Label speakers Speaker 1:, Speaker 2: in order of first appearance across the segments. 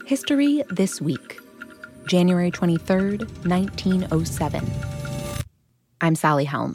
Speaker 1: History This Week, January 23rd, 1907. I'm Sally Helm.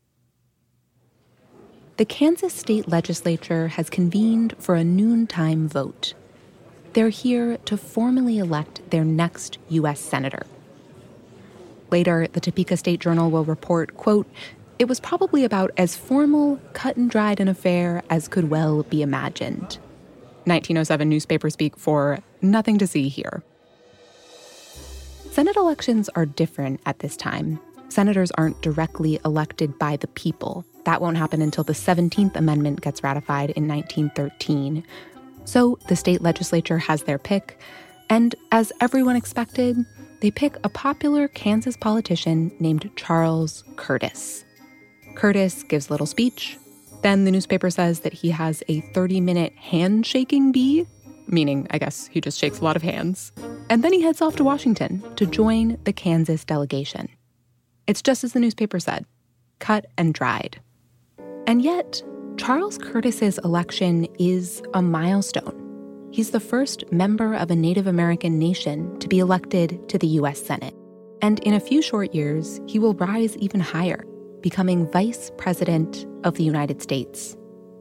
Speaker 1: The Kansas State Legislature has convened for a noontime vote. They're here to formally elect their next U.S. Senator. Later, the Topeka State Journal will report, quote, "It was probably about as formal, cut and dried an affair as could well be imagined." 1907 newspaper speak for nothing to see here. Senate elections are different at this time. Senators aren't directly elected by the people. That won't happen until the 17th Amendment gets ratified in 1913. So the state legislature has their pick, and as everyone expected, they pick a popular Kansas politician named Charles Curtis. Curtis gives a little speech. Then the newspaper says that he has a 30-minute handshaking bee, meaning, I guess, he just shakes a lot of hands. And then he heads off to Washington to join the Kansas delegation. It's just as the newspaper said, cut and dried. And yet, Charles Curtis's election is a milestone. He's the first member of a Native American nation to be elected to the U.S. Senate. And in a few short years, he will rise even higher, becoming Vice President of the United States.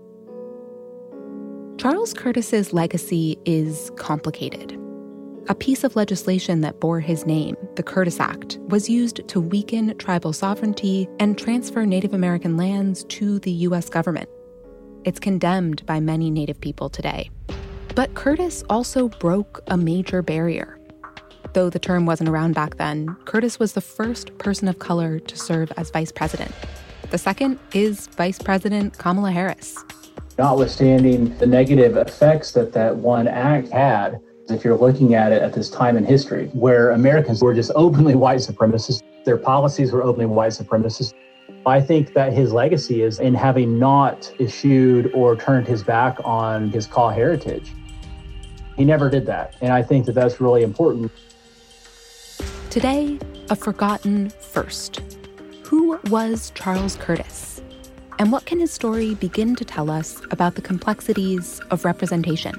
Speaker 1: Charles Curtis's legacy is complicated. A piece of legislation that bore his name, the Curtis Act, was used to weaken tribal sovereignty and transfer Native American lands to the U.S. government. It's condemned by many Native people today. But Curtis also broke a major barrier. Though the term wasn't around back then, Curtis was the first person of color to serve as vice president. The second is Vice President Kamala Harris.
Speaker 2: Notwithstanding the negative effects that one act had, if you're looking at it at this time in history, where Americans were just openly white supremacists, their policies were openly white supremacists, I think that his legacy is in having not issued or turned his back on his Kaw heritage. He never did that, and I think that that's really important.
Speaker 1: Today, a forgotten first. Who was Charles Curtis? And what can his story begin to tell us about the complexities of representation?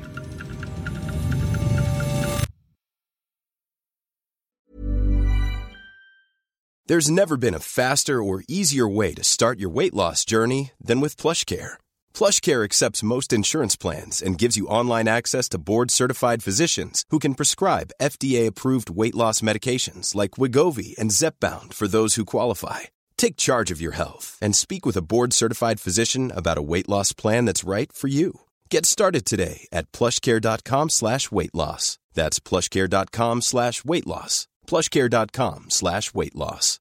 Speaker 3: There's never been a faster or easier way to start your weight loss journey than with PlushCare. PlushCare accepts most insurance plans and gives you online access to board-certified physicians who can prescribe FDA-approved weight loss medications like Wegovy and Zepbound for those who qualify. Take charge of your health and speak with a board-certified physician about a weight loss plan that's right for you. Get started today at plushcare.com/weight-loss. That's plushcare.com/weight-loss. plushcare.com/weight-loss.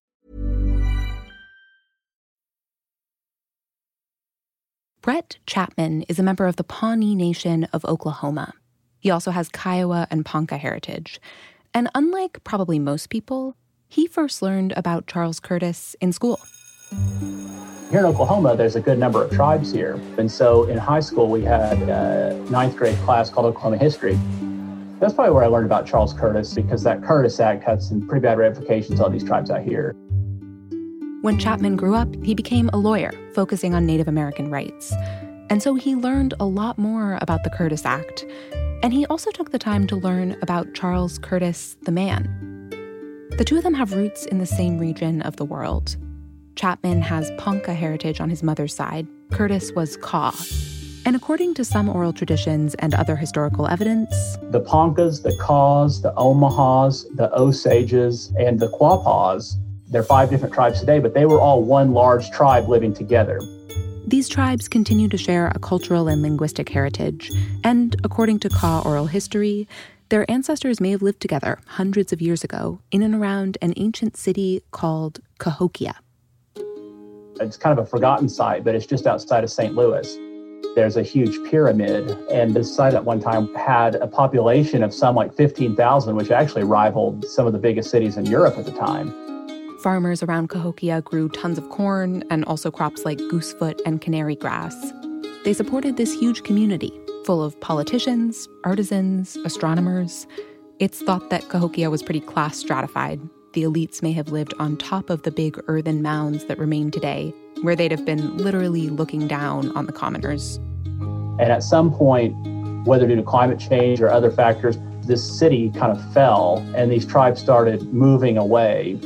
Speaker 1: Brett Chapman is a member of the Pawnee Nation of Oklahoma. He also has Kiowa and Ponca heritage. And unlike probably most people, he first learned about Charles Curtis in school.
Speaker 2: Here in Oklahoma, there's a good number of tribes here. And so in high school, we had a 9th grade class called Oklahoma History. That's probably where I learned about Charles Curtis, because that Curtis Act had some pretty bad ramifications on these tribes out here.
Speaker 1: When Chapman grew up, he became a lawyer focusing on Native American rights. And so he learned a lot more about the Curtis Act. And he also took the time to learn about Charles Curtis, the man. The two of them have roots in the same region of the world. Chapman has Ponca heritage on his mother's side. Curtis was Kaw. And according to some oral traditions and other historical evidence,
Speaker 2: the Poncas, the Kaws, the Omahas, the Osages, and the Quapaws, they're 5 different tribes today, but they were all one large tribe living together.
Speaker 1: These tribes continue to share a cultural and linguistic heritage, and according to Kaw oral history, their ancestors may have lived together hundreds of years ago in and around an ancient city called Cahokia.
Speaker 2: It's kind of a forgotten site, but it's just outside of St. Louis. There's a huge pyramid, and this site at one time had a population of some like 15,000, which actually rivaled some of the biggest cities in Europe at the time.
Speaker 1: Farmers around Cahokia grew tons of corn and also crops like goosefoot and canary grass. They supported this huge community full of politicians, artisans, astronomers. It's thought that Cahokia was pretty class stratified. The elites may have lived on top of the big earthen mounds that remain today, where they'd have been literally looking down on the commoners.
Speaker 2: And at some point, whether due to climate change or other factors, this city kind of fell and these tribes started moving away.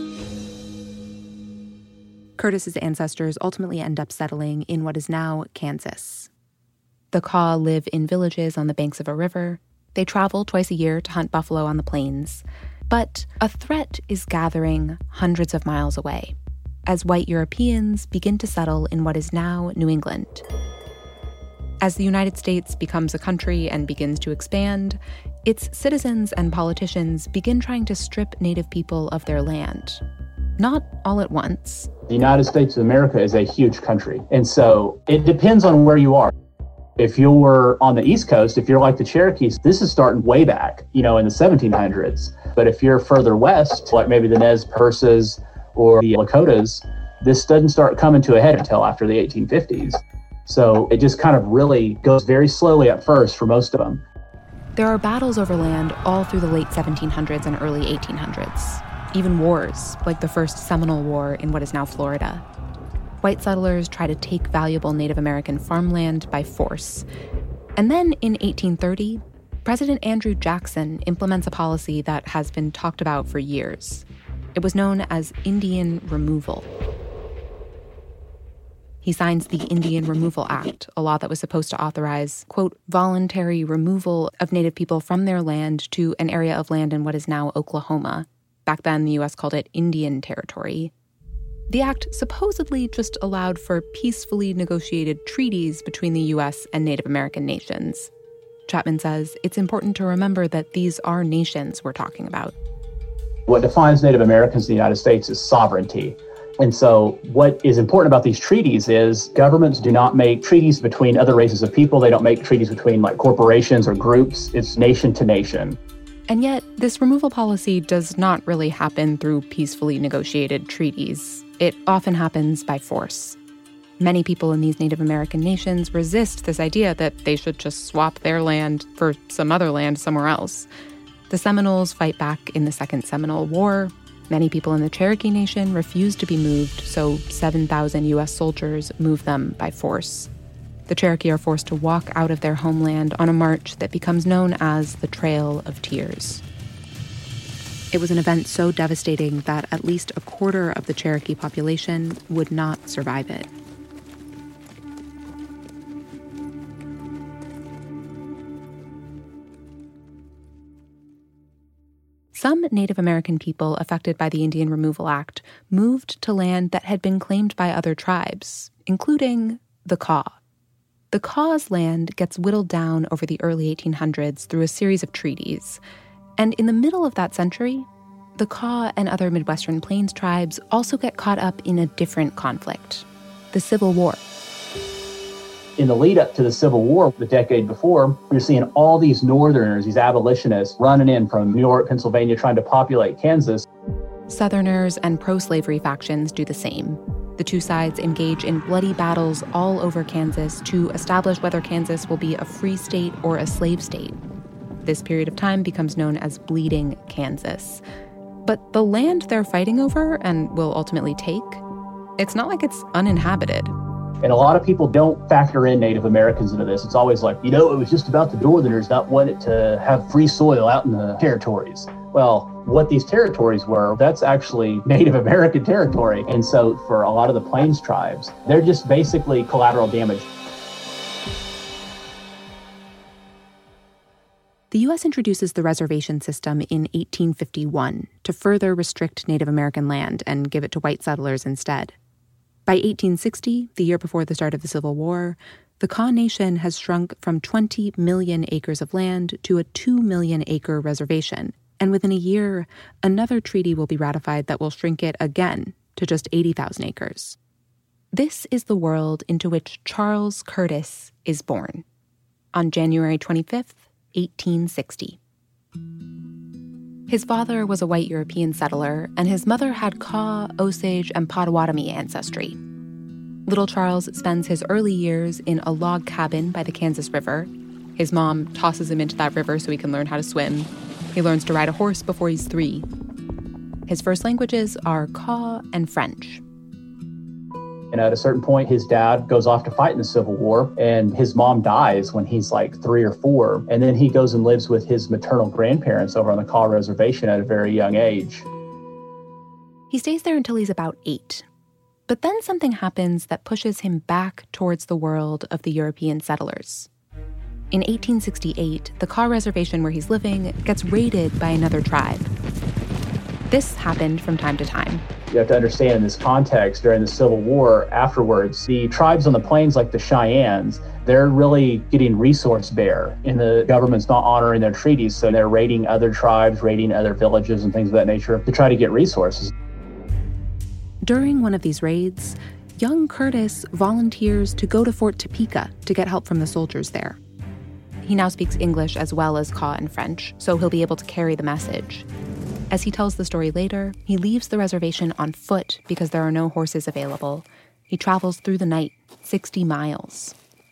Speaker 1: Curtis's ancestors ultimately end up settling in what is now Kansas. The Kaw live in villages on the banks of a river. They travel twice a year to hunt buffalo on the plains. But a threat is gathering hundreds of miles away as white Europeans begin to settle in what is now New England. As the United States becomes a country and begins to expand, its citizens and politicians begin trying to strip Native people of their land. Not all at once.
Speaker 2: The United States of America is a huge country, and so it depends on where you are. If you're on the East Coast, if you're like the Cherokees, this is starting way back, in the 1700s. But if you're further west, like maybe the Nez Perces or the Lakotas, this doesn't start coming to a head until after the 1850s. So it just kind of really goes very slowly at first for most of them.
Speaker 1: There are battles over land all through the late 1700s and early 1800s. Even wars, like the First Seminole War in what is now Florida. White settlers try to take valuable Native American farmland by force. And then in 1830, President Andrew Jackson implements a policy that has been talked about for years. It was known as Indian removal. He signs the Indian Removal Act, a law that was supposed to authorize, quote, voluntary removal of Native people from their land to an area of land in what is now Oklahoma. Back then, the U.S. called it Indian Territory. The act supposedly just allowed for peacefully negotiated treaties between the U.S. and Native American nations. Chapman says it's important to remember that these are nations we're talking about.
Speaker 2: What defines Native Americans in the United States is sovereignty. And so what is important about these treaties is governments do not make treaties between other races of people. They don't make treaties between corporations or groups. It's nation to nation.
Speaker 1: And yet, this removal policy does not really happen through peacefully negotiated treaties. It often happens by force. Many people in these Native American nations resist this idea that they should just swap their land for some other land somewhere else. The Seminoles fight back in the Second Seminole War. Many people in the Cherokee Nation refuse to be moved, so 7,000 U.S. soldiers move them by force. The Cherokee are forced to walk out of their homeland on a march that becomes known as the Trail of Tears. It was an event so devastating that at least a quarter of the Cherokee population would not survive it. Some Native American people affected by the Indian Removal Act moved to land that had been claimed by other tribes, including the Kaw. The Kaw's land gets whittled down over the early 1800s through a series of treaties. And in the middle of that century, the Kaw and other Midwestern Plains tribes also get caught up in a different conflict, the Civil War.
Speaker 2: In the lead up to the Civil War, the decade before, you're seeing all these Northerners, these abolitionists, running in from New York, Pennsylvania, trying to populate Kansas.
Speaker 1: Southerners and pro-slavery factions do the same. The two sides engage in bloody battles all over Kansas to establish whether Kansas will be a free state or a slave state. This period of time becomes known as Bleeding Kansas. But the land they're fighting over and will ultimately take, it's not like it's uninhabited.
Speaker 2: And a lot of people don't factor in Native Americans into this. It's always like, it was just about the Northerners not wanting to have free soil out in the territories. Well, what these territories were, that's actually Native American territory. And so for a lot of the Plains tribes, they're just basically collateral damage.
Speaker 1: The U.S. introduces the reservation system in 1851 to further restrict Native American land and give it to white settlers instead. By 1860, the year before the start of the Civil War, the Kaw Nation has shrunk from 20 million acres of land to a 2 million acre reservation. And within a year, another treaty will be ratified that will shrink it again to just 80,000 acres. This is the world into which Charles Curtis is born on January 25th, 1860. His father was a white European settler, and his mother had Kaw, Osage, and Potawatomi ancestry. Little Charles spends his early years in a log cabin by the Kansas River. His mom tosses him into that river so he can learn how to swim. He learns to ride a horse before he's 3. His first languages are Kaw and French.
Speaker 2: And at a certain point, his dad goes off to fight in the Civil War, and his mom dies when he's like 3 or 4. And then he goes and lives with his maternal grandparents over on the Kaw Reservation at a very young age.
Speaker 1: He stays there until he's about 8. But then something happens that pushes him back towards the world of the European settlers. In 1868, the Kaw Reservation where he's living gets raided by another tribe. This happened from time to time.
Speaker 2: You have to understand in this context, during the Civil War afterwards, the tribes on the plains like the Cheyennes, they're really getting resource bare, and the government's not honoring their treaties, so they're raiding other tribes, raiding other villages and things of that nature to try to get resources.
Speaker 1: During one of these raids, young Curtis volunteers to go to Fort Topeka to get help from the soldiers there. He now speaks English as well as Kaw and French, so he'll be able to carry the message. As he tells the story later, he leaves the reservation on foot because there are no horses available. He travels through the night, 60 miles.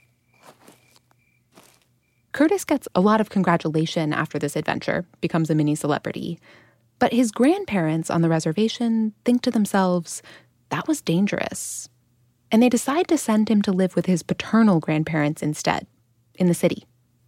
Speaker 1: Curtis gets a lot of congratulation after this adventure, becomes a mini celebrity. But his grandparents on the reservation think to themselves, that was dangerous. And they decide to send him to live with his paternal grandparents instead, in the city.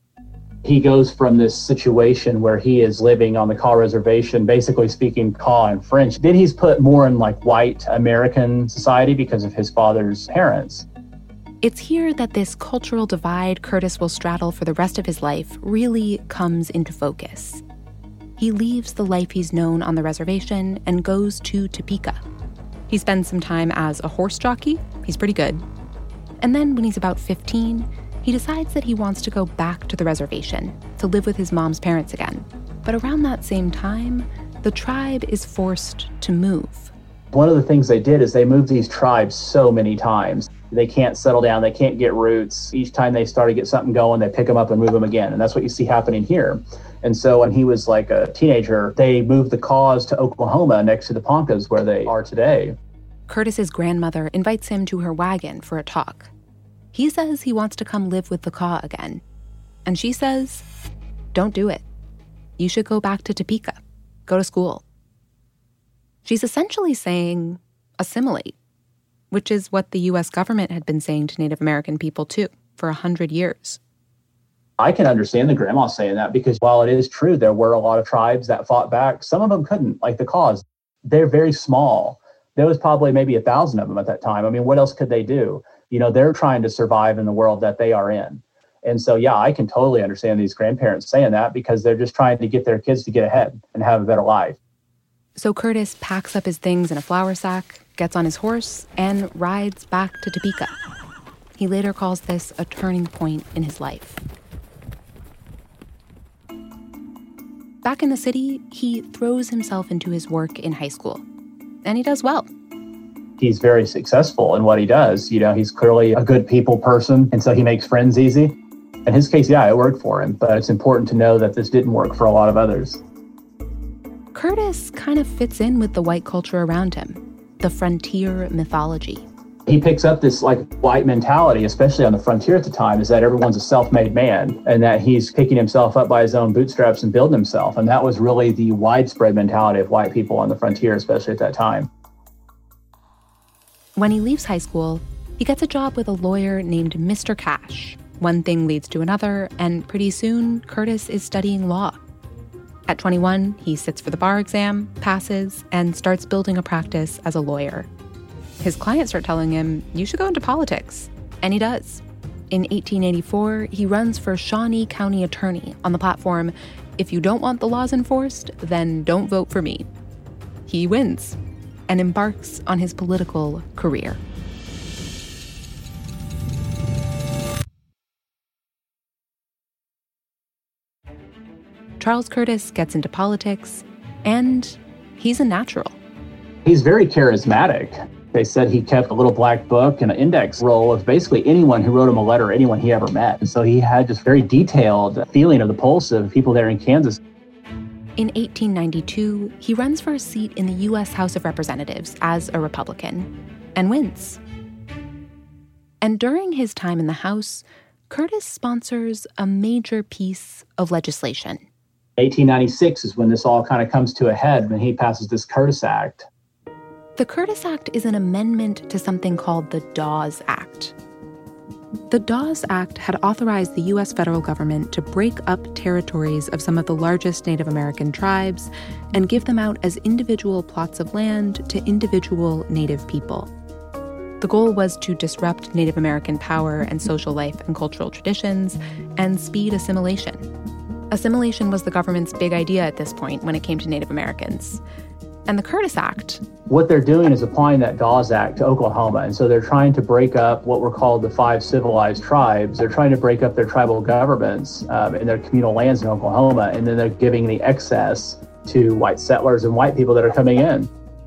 Speaker 2: He goes from this situation where he is living on the Kaw Reservation, basically speaking Kaw and French. Then he's put more in like white American society because of his father's parents.
Speaker 1: It's here that this cultural divide Curtis will straddle for the rest of his life really comes into focus. He leaves the life he's known on the reservation and goes to Topeka. He spends some time as a horse jockey. He's pretty good. And then when he's about 15, he decides that he wants to go back to the reservation to live with his mom's parents again. But around that same time, the tribe is forced to move.
Speaker 2: One of the things they did is they moved these tribes so many times. They can't settle down. They can't get roots. Each time they start to get something going, they pick them up and move them again. And that's what you see happening here. And so when he was like a teenager, they moved the Kaws to Oklahoma next to the Poncas where they are today.
Speaker 1: Curtis's grandmother invites him to her wagon for a talk. He says he wants to come live with the Kaw again. And she says, don't do it. You should go back to Topeka. Go to school. She's essentially saying, assimilate, which is what the U.S. government had been saying to Native American people, too, for 100 years.
Speaker 2: I can understand the grandma saying that because while it is true, there were a lot of tribes that fought back. Some of them couldn't, like the Kaws. They're very small. There was probably maybe 1,000 of them at that time. I mean, what else could they do? You know, they're trying to survive in the world that they are in. And so, yeah, I can totally understand these grandparents saying that because they're just trying to get their kids to get ahead and have a better life.
Speaker 1: So Curtis packs up his things in a flour sack, gets on his horse, and rides back to Topeka. He later calls this a turning point in his life. Back in the city, he throws himself into his work in high school. And he does well.
Speaker 2: He's very successful in what he does. You know, he's clearly a good people person, and so he makes friends easy. In his case, yeah, it worked for him, but it's important to know that this didn't work for a lot of others.
Speaker 1: Curtis kind of fits in with the white culture around him, the frontier mythology.
Speaker 2: He picks up this like white mentality, especially on the frontier at the time, is that everyone's a self-made man and that he's picking himself up by his own bootstraps and building himself. And that was really the widespread mentality of white people on the frontier, especially at that time.
Speaker 1: When he leaves high school, he gets a job with a lawyer named Mr. Cash. One thing leads to another, and pretty soon, Curtis is studying law. At 21, he sits for the bar exam, passes, and starts building a practice as a lawyer. His clients start telling him, you should go into politics. And he does. In 1884, he runs for Shawnee County Attorney on the platform, if you don't want the laws enforced, then don't vote for me. He wins and embarks on his political career. Charles Curtis gets into politics, and he's a natural.
Speaker 2: He's very charismatic. They said he kept a little black book and an index roll of basically anyone who wrote him a letter, anyone he ever met. And so he had this very detailed feeling of the pulse of people there in Kansas.
Speaker 1: In 1892, he runs for a seat in the U.S. House of Representatives as a Republican and wins. And during his time in the House, Curtis sponsors a major piece of legislation.
Speaker 2: 1896 is when this all kind of comes to a head, when he passes this Curtis Act.
Speaker 1: The Curtis Act is an amendment to something called the Dawes Act. The Dawes Act had authorized the U.S. federal government to break up territories of some of the largest Native American tribes and give them out as individual plots of land to individual Native people. The goal was to disrupt Native American power and social life and cultural traditions and speed assimilation. Assimilation was the government's big idea at this point when it came to Native Americans. And the Curtis Act...
Speaker 2: What they're doing is applying that Dawes Act to Oklahoma. And so they're trying to break up what were called the 5 civilized tribes. They're trying to break up their tribal governments in their communal lands in Oklahoma. And then they're giving the excess to white settlers and white people that are coming in.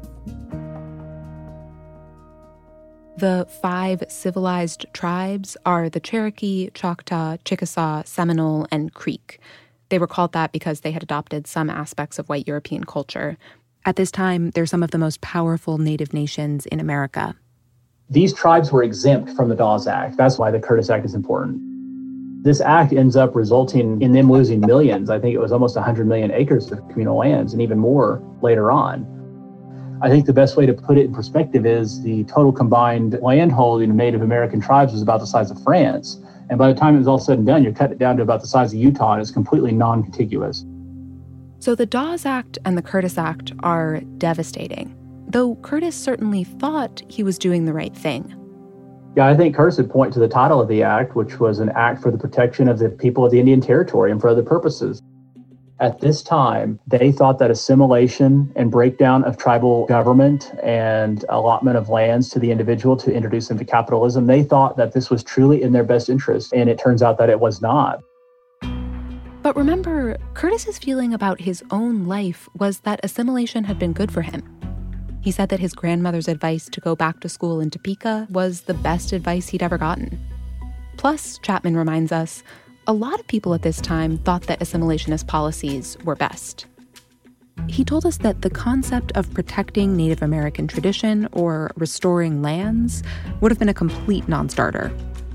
Speaker 1: The 5 civilized tribes are the Cherokee, Choctaw, Chickasaw, Seminole, and Creek. They were called that because they had adopted some aspects of white European culture. At this time, they're some of the most powerful Native nations in America.
Speaker 2: These tribes were exempt from the Dawes Act. That's why the Curtis Act is important. This act ends up resulting in them losing millions. I think it was almost 100 million acres of communal lands and even more later on. I think the best way to put it in perspective is the total combined land holding of Native American tribes was about the size of France. And by the time it was all said and done, you're cutting it down to about the size of Utah, and it's completely non-contiguous.
Speaker 1: So the Dawes Act and the Curtis Act are devastating, though Curtis certainly thought he was doing the right thing.
Speaker 2: Yeah, I think Curtis would point to the title of the act, which was an act for the protection of the people of the Indian Territory and for other purposes. At this time, they thought that assimilation and breakdown of tribal government and allotment of lands to the individual to introduce them to capitalism, they thought that this was truly in their best interest, and it turns out that it was not.
Speaker 1: But remember, Curtis's feeling about his own life was that assimilation had been good for him. He said that his grandmother's advice to go back to school in Topeka was the best advice he'd ever gotten. Plus, Chapman reminds us, a lot of people at this time thought that assimilationist policies were best. He told us that the concept of protecting Native American tradition or restoring lands would have been a complete non-starter.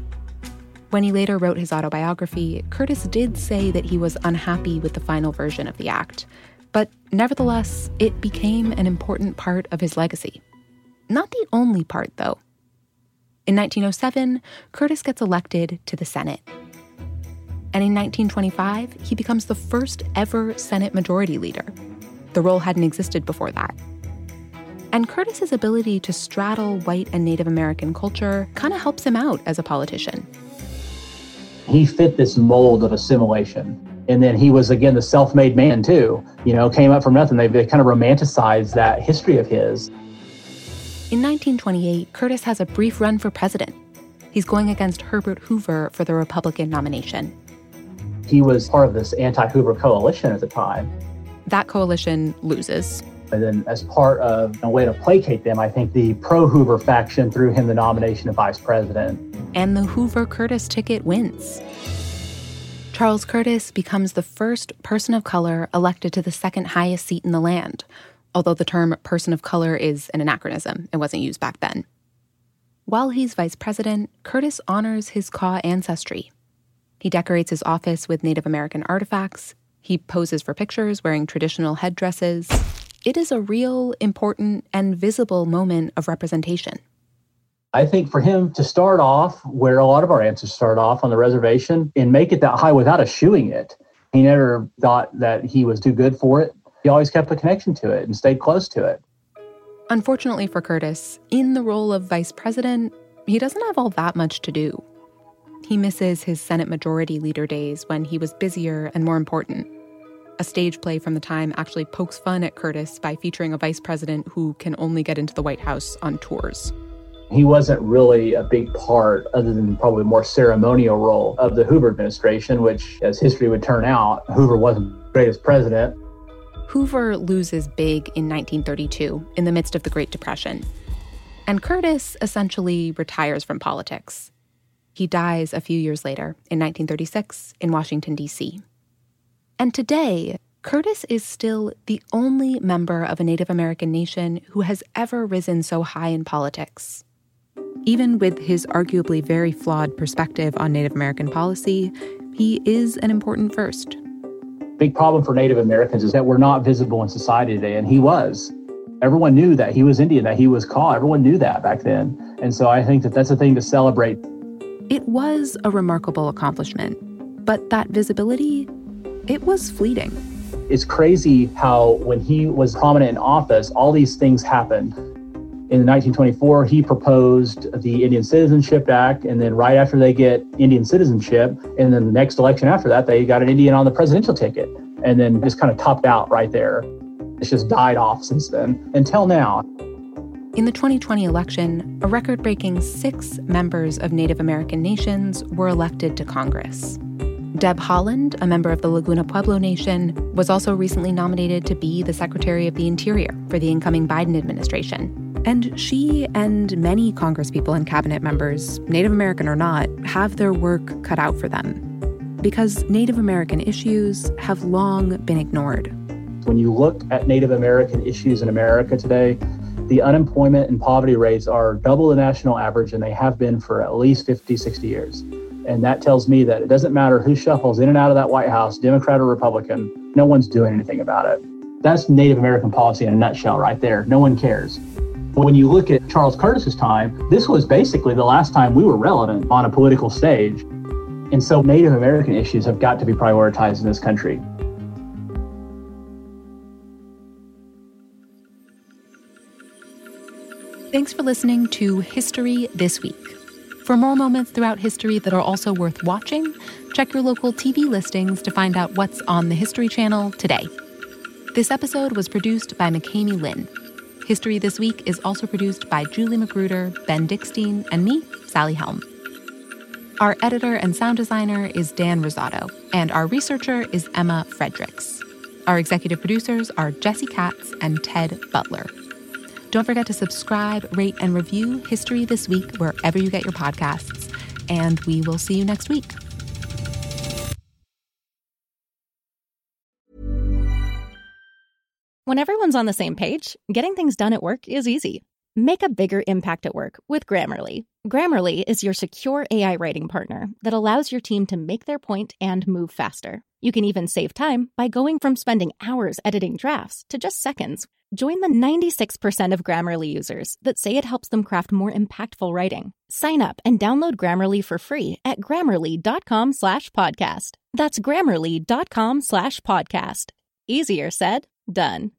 Speaker 1: When he later wrote his autobiography, Curtis did say that he was unhappy with the final version of the act, but nevertheless, it became an important part of his legacy. Not the only part, though. In 1907, Curtis gets elected to the Senate. And in 1925, he becomes the first ever Senate Majority Leader. The role hadn't existed before that. And Curtis's ability to straddle white and Native American culture kind of helps him out as a politician.
Speaker 2: He fit this mold of assimilation. And then he was, again, the self-made man, too. Came up from nothing. They kind of romanticized that history of his.
Speaker 1: In 1928, Curtis has a brief run for president. He's going against Herbert Hoover for the Republican nomination.
Speaker 2: He was part of this anti-Hoover coalition at the time.
Speaker 1: That coalition loses.
Speaker 2: And then as part of a way to placate them, I think the pro-Hoover faction threw him the nomination of vice president.
Speaker 1: And the Hoover-Curtis ticket wins. Charles Curtis becomes the first person of color elected to the second highest seat in the land, although the term person of color is an anachronism. It wasn't used back then. While he's vice president, Curtis honors his Kaw ancestry. He decorates his office with Native American artifacts. He poses for pictures wearing traditional headdresses. It is a real, important, and visible moment of representation.
Speaker 2: I think for him to start off where a lot of our ancestors start off on the reservation and make it that high without eschewing it, he never thought that he was too good for it. He always kept a connection to it and stayed close to it.
Speaker 1: Unfortunately for Curtis, in the role of vice president, he doesn't have all that much to do. He misses his Senate Majority Leader days when he was busier and more important. A stage play from the time actually pokes fun at Curtis by featuring a vice president who can only get into the White House on tours.
Speaker 2: He wasn't really a big part, other than probably a more ceremonial role, of the Hoover administration, which, as history would turn out, Hoover wasn't the greatest president.
Speaker 1: Hoover loses big in 1932, in the midst of the Great Depression. And Curtis essentially retires from politics. He dies a few years later, in 1936, in Washington, D.C. And today, Curtis is still the only member of a Native American nation who has ever risen so high in politics. Even with his arguably very flawed perspective on Native American policy, he is an important first.
Speaker 2: Big problem for Native Americans is that we're not visible in society today, and he was. Everyone knew that he was Indian, that he was Kaw. Everyone knew that back then. And so I think that that's a thing to celebrate.
Speaker 1: It was a remarkable accomplishment, but that visibility, it was fleeting.
Speaker 2: It's crazy how when he was prominent in office, all these things happened. In 1924, he proposed the Indian Citizenship Act, and then right after they get Indian citizenship, and then the next election after that, they got an Indian on the presidential ticket, and then just kind of topped out right there. It's just died off since then, until now.
Speaker 1: In the 2020 election, a record-breaking 6 members of Native American nations were elected to Congress. Deb Haaland, a member of the Laguna Pueblo Nation, was also recently nominated to be the Secretary of the Interior for the incoming Biden administration. And she and many congresspeople and cabinet members, Native American or not, have their work cut out for them. Because Native American issues have long been ignored.
Speaker 2: When you look at Native American issues in America today, the unemployment and poverty rates are double the national average, and they have been for at least 50, 60 years. And that tells me that it doesn't matter who shuffles in and out of that White House, Democrat or Republican, no one's doing anything about it. That's Native American policy in a nutshell right there. No one cares. But when you look at Charles Curtis's time, this was basically the last time we were relevant on a political stage. And so Native American issues have got to be prioritized in this country.
Speaker 1: Thanks for listening to History This Week. For more moments throughout history that are also worth watching, check your local TV listings to find out what's on the History Channel today. This episode was produced by McKamey Lynn. History This Week is also produced by Julie Magruder, Ben Dickstein, and me, Sally Helm. Our editor and sound designer is Dan Rosado, and our researcher is Emma Fredericks. Our executive producers are Jesse Katz and Ted Butler. Don't forget to subscribe, rate, and review History This Week wherever you get your podcasts. And we will see you next week.
Speaker 4: When everyone's on the same page, getting things done at work is easy. Make a bigger impact at work with Grammarly. Grammarly is your secure AI writing partner that allows your team to make their point and move faster. You can even save time by going from spending hours editing drafts to just seconds. Join the 96% of Grammarly users that say it helps them craft more impactful writing. Sign up and download Grammarly for free at Grammarly.com/podcast. That's Grammarly.com/podcast. Easier said, done.